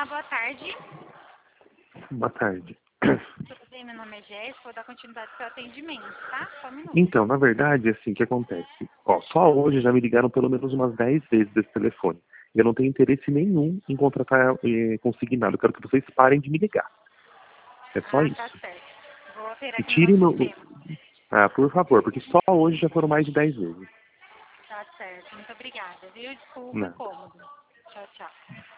Olá, boa tarde. Boa tarde. Tudo bem? Meu nome é Jéssica, vou dar continuidade ao seu atendimento, tá? Só um minuto. Então, na verdade, assim, o que acontece? Ó, só hoje já me ligaram pelo menos umas 10 vezes desse telefone. Eu não tenho interesse nenhum em contratar consignado. Eu quero que vocês parem de me ligar. É só Ah, isso. tá certo. Vou alterar E aqui no meu tirem meu... sistema. Ah, por favor, porque só hoje já foram mais de 10 vezes. Tá certo, muito obrigada, viu? Desculpa o Não. incômodo. Tchau, tchau.